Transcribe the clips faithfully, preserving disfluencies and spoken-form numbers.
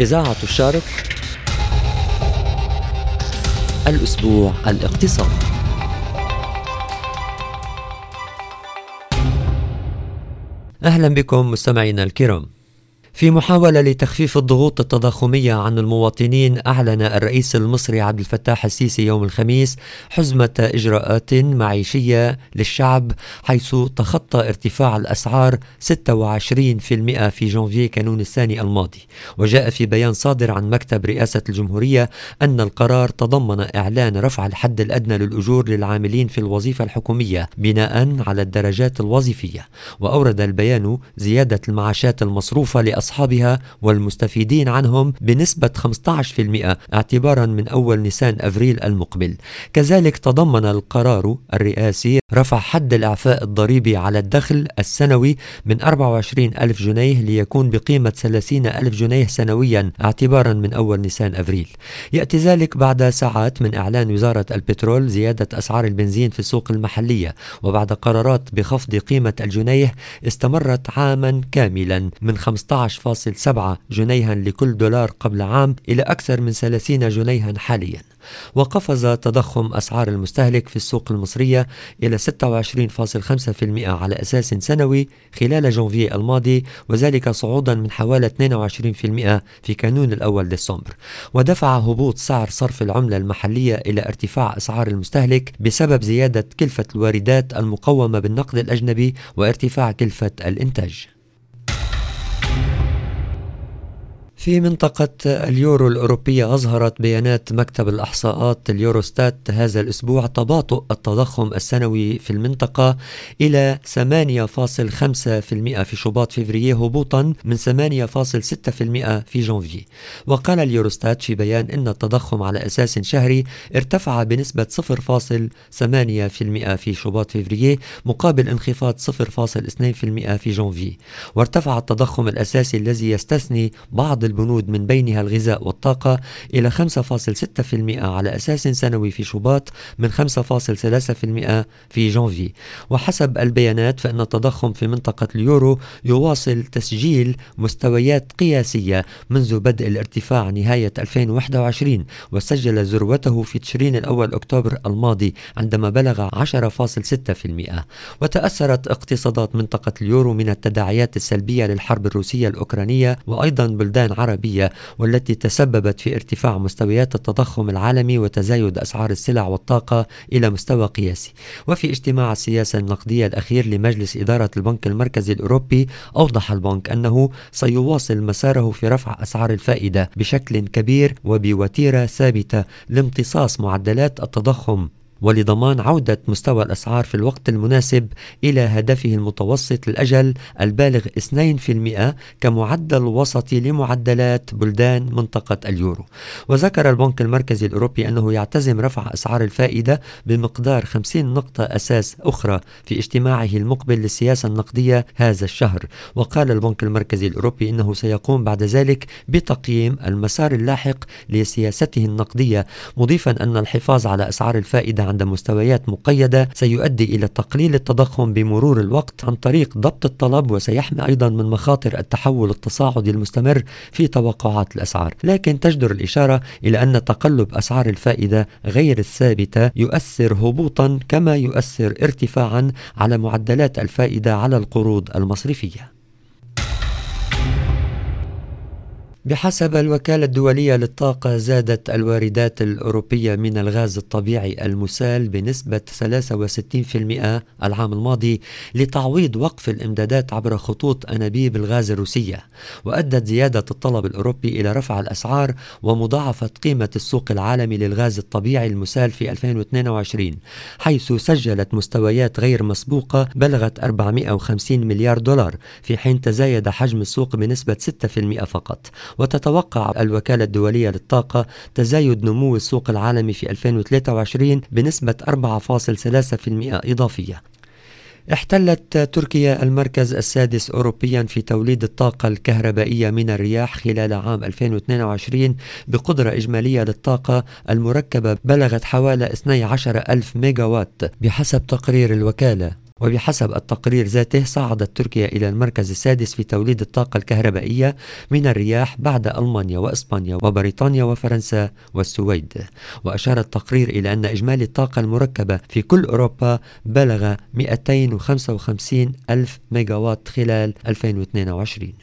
إذاعة الشرق، الأسبوع الاقتصادي. أهلا بكم مستمعينا الكرام. في محاولة لتخفيف الضغوط التضخمية عن المواطنين، أعلن الرئيس المصري عبد الفتاح السيسي يوم الخميس حزمة إجراءات معيشية للشعب، حيث تخطى ارتفاع الأسعار ستة وعشرين بالمئة في جانفي كانون الثاني الماضي. وجاء في بيان صادر عن مكتب رئاسة الجمهورية أن القرار تضمن إعلان رفع الحد الأدنى للأجور للعاملين في الوظيفة الحكومية بناء على الدرجات الوظيفية. وأورد البيان زيادة المعاشات المصروفة لأصحابها والمستفيدين عنهم بنسبة خمسة عشر بالمئة اعتبارا من أول نيسان أفريل المقبل. كذلك تضمن القرار الرئاسي رفع حد الإعفاء الضريبي على الدخل السنوي من أربعة وعشرين ألف جنيه ليكون بقيمة ثلاثين ألف جنيه سنويا اعتبارا من أول نيسان أفريل. يأتي ذلك بعد ساعات من إعلان وزارة البترول زيادة أسعار البنزين في السوق المحلية، وبعد قرارات بخفض قيمة الجنيه استمرت عاما كاملا من خمسة عشر فاصلة سبعة جنيها لكل دولار قبل عام إلى أكثر من ثلاثين جنيها حاليا. وقفز تضخم أسعار المستهلك في السوق المصرية إلى ستة وعشرين فاصلة خمسة بالمئة على أساس سنوي خلال جانفي الماضي، وذلك صعودا من حوالي اثنين وعشرين بالمئة في كانون الأول ديسمبر. ودفع هبوط سعر صرف العملة المحلية إلى ارتفاع أسعار المستهلك بسبب زيادة كلفة الواردات المقومة بالنقد الأجنبي وارتفاع كلفة الإنتاج. في منطقة اليورو الأوروبية، أظهرت بيانات مكتب الإحصاءات اليوروستات هذا الأسبوع تباطؤ التضخم السنوي في المنطقة إلى ثمانية فاصلة خمسة بالمئة في شباط فبراير، هبوطا من ثمانية فاصلة ستة بالمئة في جانفي. وقال اليوروستات في بيان أن التضخم على أساس شهري ارتفع بنسبة صفر فاصلة ثمانية بالمئة في شباط فبراير مقابل انخفاض صفر فاصلة اثنين بالمئة في جانفي. وارتفع التضخم الأساسي الذي يستثني بعض البنود من بينها الغذاء والطاقة إلى خمسة فاصلة ستة بالمئة على أساس سنوي في شباط من خمسة فاصلة ثلاثة بالمئة في جانفي. وحسب البيانات فإن التضخم في منطقة اليورو يواصل تسجيل مستويات قياسية منذ بدء الارتفاع نهاية ألفين وواحد وعشرين، وسجل ذروته في تشرين الأول أكتوبر الماضي عندما بلغ عشرة فاصلة ستة بالمئة. وتأثرت اقتصادات منطقة اليورو من التداعيات السلبية للحرب الروسية الأوكرانية وأيضا بلدان عربية، والتي تسببت في ارتفاع مستويات التضخم العالمي وتزايد أسعار السلع والطاقة إلى مستوى قياسي. وفي اجتماع السياسة النقدية الأخير لمجلس إدارة البنك المركزي الأوروبي، أوضح البنك أنه سيواصل مساره في رفع أسعار الفائدة بشكل كبير وبوتيرة ثابتة لامتصاص معدلات التضخم ولضمان عودة مستوى الأسعار في الوقت المناسب إلى هدفه المتوسط للأجل البالغ اثنين بالمئة كمعدل وسطي لمعدلات بلدان منطقة اليورو. وذكر البنك المركزي الأوروبي أنه يعتزم رفع أسعار الفائدة بمقدار خمسين نقطة أساس أخرى في اجتماعه المقبل للسياسة النقدية هذا الشهر. وقال البنك المركزي الأوروبي أنه سيقوم بعد ذلك بتقييم المسار اللاحق لسياسته النقدية، مضيفا أن الحفاظ على أسعار الفائدة عند مستويات مقيدة سيؤدي إلى تقليل التضخم بمرور الوقت عن طريق ضبط الطلب، وسيحمي أيضا من مخاطر التحول التصاعدي المستمر في توقعات الأسعار. لكن تجدر الإشارة إلى أن تقلب أسعار الفائدة غير الثابتة يؤثر هبوطا كما يؤثر ارتفاعا على معدلات الفائدة على القروض المصرفية. بحسب الوكالة الدولية للطاقة، زادت الواردات الأوروبية من الغاز الطبيعي المسال بنسبة ثلاثة وستين بالمئة العام الماضي لتعويض وقف الإمدادات عبر خطوط أنابيب الغاز الروسية. وأدت زيادة الطلب الأوروبي إلى رفع الأسعار ومضاعفة قيمة السوق العالمي للغاز الطبيعي المسال في ألفين واثنين وعشرين، حيث سجلت مستويات غير مسبوقة بلغت أربعمئة وخمسين مليار دولار، في حين تزايد حجم السوق بنسبة ستة بالمئة فقط. وتتوقع الوكالة الدولية للطاقة تزايد نمو السوق العالمي في ألفين وثلاثة وعشرين بنسبة أربعة فاصلة ثلاثة بالمئة إضافية. احتلت تركيا المركز السادس أوروبيا في توليد الطاقة الكهربائية من الرياح خلال عام ألفين واثنين وعشرين بقدرة إجمالية للطاقة المركبة بلغت حوالي اثني عشر ألف ميجاوات بحسب تقرير الوكالة. وبحسب التقرير ذاته صعدت تركيا إلى المركز السادس في توليد الطاقة الكهربائية من الرياح بعد ألمانيا وإسبانيا وبريطانيا وفرنسا والسويد. وأشار التقرير إلى أن إجمالي الطاقة المركبة في كل أوروبا بلغ مئتين وخمسة وخمسين ألف ميجاوات خلال ألفين واثنين وعشرين.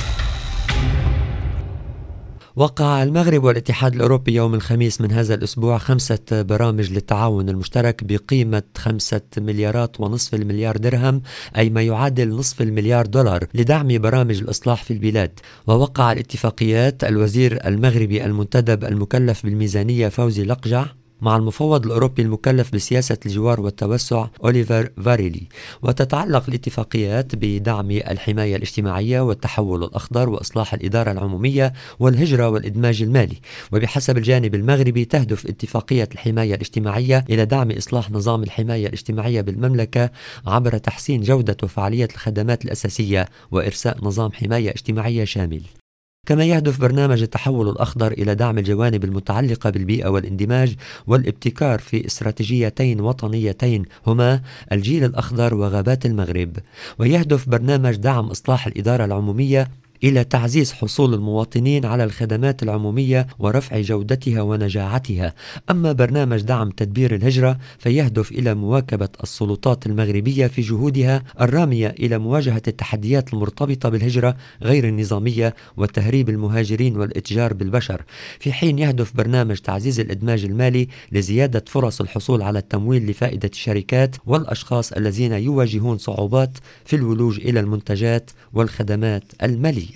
وقع المغرب والاتحاد الأوروبي يوم الخميس من هذا الأسبوع خمسة برامج للتعاون المشترك بقيمة خمسة مليارات ونصف المليار درهم، أي ما يعادل نصف المليار دولار، لدعم برامج الإصلاح في البلاد. ووقع الاتفاقيات الوزير المغربي المنتدب المكلف بالميزانية فوزي لقجع مع المفوض الأوروبي المكلف بسياسة الجوار والتوسع أوليفر فاريلي. وتتعلق الاتفاقيات بدعم الحماية الاجتماعية والتحول الأخضر وإصلاح الإدارة العمومية والهجرة والإدماج المالي. وبحسب الجانب المغربي تهدف اتفاقية الحماية الاجتماعية إلى دعم إصلاح نظام الحماية الاجتماعية بالمملكة عبر تحسين جودة وفعالية الخدمات الأساسية وإرساء نظام حماية اجتماعية شامل. كما يهدف برنامج التحول الأخضر إلى دعم الجوانب المتعلقة بالبيئة والاندماج والابتكار في استراتيجيتين وطنيتين هما الجيل الأخضر وغابات المغرب. ويهدف برنامج دعم إصلاح الإدارة العمومية إلى تعزيز حصول المواطنين على الخدمات العمومية ورفع جودتها ونجاعتها. أما برنامج دعم تدبير الهجرة فيهدف إلى مواكبة السلطات المغربية في جهودها الرامية إلى مواجهة التحديات المرتبطة بالهجرة غير النظامية وتهريب المهاجرين والإتجار بالبشر، في حين يهدف برنامج تعزيز الإدماج المالي لزيادة فرص الحصول على التمويل لفائدة الشركات والأشخاص الذين يواجهون صعوبات في الولوج إلى المنتجات والخدمات المالية.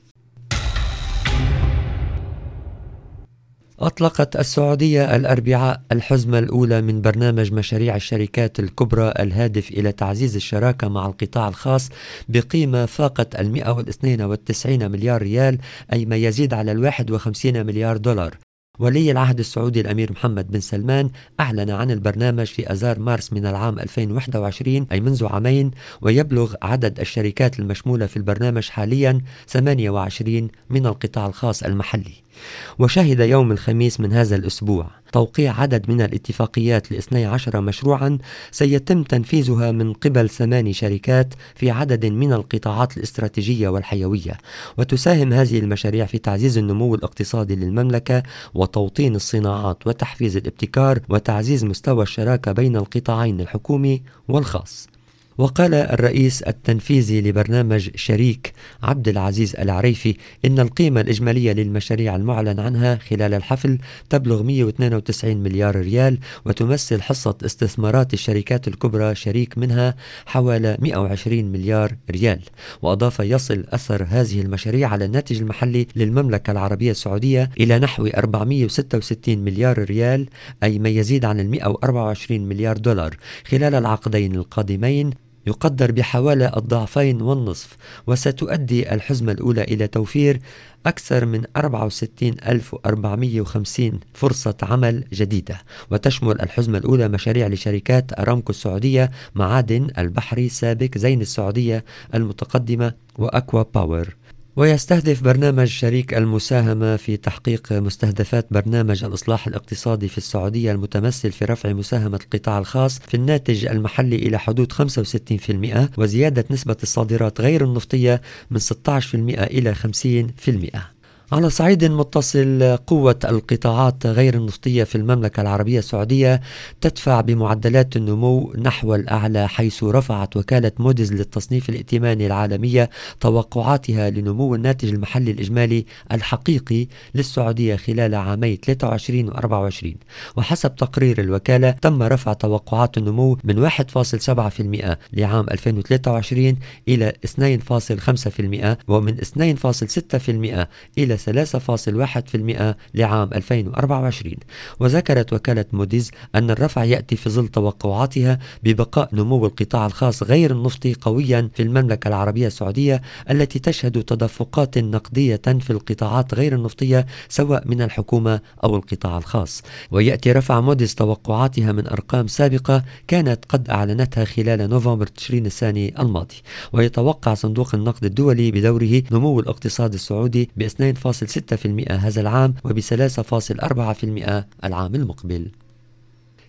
أطلقت السعودية الأربعاء الحزمة الأولى من برنامج مشاريع الشركات الكبرى الهادف إلى تعزيز الشراكة مع القطاع الخاص بقيمة فاقت المئة واثنين وتسعين مليار ريال، أي ما يزيد على الواحد وخمسين مليار دولار. ولي العهد السعودي الأمير محمد بن سلمان أعلن عن البرنامج في أذار مارس من العام ألفين وواحد وعشرين، أي منذ عامين، ويبلغ عدد الشركات المشمولة في البرنامج حاليا ثمانية وعشرين من القطاع الخاص المحلي. وشهد يوم الخميس من هذا الأسبوع توقيع عدد من الاتفاقيات لاثني عشر مشروعا سيتم تنفيذها من قبل ثماني شركات في عدد من القطاعات الاستراتيجية والحيوية. وتساهم هذه المشاريع في تعزيز النمو الاقتصادي للمملكة وتوطين الصناعات وتحفيز الابتكار وتعزيز مستوى الشراكة بين القطاعين الحكومي والخاص. وقال الرئيس التنفيذي لبرنامج شريك عبد العزيز العريفي إن القيمة الإجمالية للمشاريع المعلن عنها خلال الحفل تبلغ مئة واثنين وتسعين مليار ريال، وتمثل حصة استثمارات الشركات الكبرى شريك منها حوالي مئة وعشرين مليار ريال. وأضاف يصل أثر هذه المشاريع على الناتج المحلي للمملكة العربية السعودية إلى نحو أربعمئة وستة وستين مليار ريال، أي ما يزيد عن المئة وأربعة وعشرين مليار دولار خلال العقدين القادمين، يقدر بحوالي الضعفين والنصف. وستؤدي الحزمة الأولى إلى توفير أكثر من أربعة وستين ألف وأربعمئة وخمسين فرصة عمل جديدة. وتشمل الحزمة الأولى مشاريع لشركات أرامكو السعودية، معادن البحري، سابك، زين السعودية المتقدمة، وأكوا باور. ويستهدف برنامج شريك المساهمة في تحقيق مستهدفات برنامج الإصلاح الاقتصادي في السعودية المتمثل في رفع مساهمة القطاع الخاص في الناتج المحلي إلى حدود خمسة وستين بالمئة، وزيادة نسبة الصادرات غير النفطية من ستة عشر بالمئة إلى خمسين بالمئة. على صعيد متصل، قوة القطاعات غير النفطية في المملكة العربية السعودية تدفع بمعدلات النمو نحو الأعلى، حيث رفعت وكالة موديز للتصنيف الائتماني العالمية توقعاتها لنمو الناتج المحلي الإجمالي الحقيقي للسعودية خلال عامي ثلاثة وعشرين و أربعة وعشرين. وحسب تقرير الوكالة تم رفع توقعات النمو من واحد فاصلة سبعة بالمئة لعام ألفين وثلاثة وعشرين إلى اثنين فاصلة خمسة بالمئة، ومن اثنين فاصلة ستة بالمئة إلى ثلاثة فاصلة واحد بالمئة لعام ألفين وأربعة وعشرين. وذكرت وكالة موديز أن الرفع يأتي في ظل توقعاتها ببقاء نمو القطاع الخاص غير النفطي قويا في المملكة العربية السعودية، التي تشهد تدفقات نقدية في القطاعات غير النفطية سواء من الحكومة أو القطاع الخاص. ويأتي رفع موديز توقعاتها من أرقام سابقة كانت قد أعلنتها خلال نوفمبر تشرين الثاني الماضي. ويتوقع صندوق النقد الدولي بدوره نمو الاقتصاد السعودي ب اثنين فاصلة ستة بالمئة هذا العام وب ثلاثة فاصلة أربعة بالمئة العام المقبل.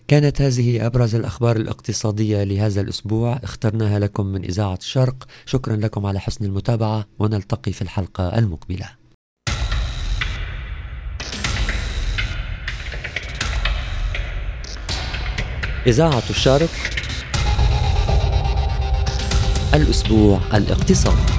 كانت هذه أبرز الأخبار الاقتصادية لهذا الأسبوع، اخترناها لكم من إذاعة الشرق. شكرا لكم على حسن المتابعة، ونلتقي في الحلقة المقبلة. إذاعة الشرق، الأسبوع الاقتصادي.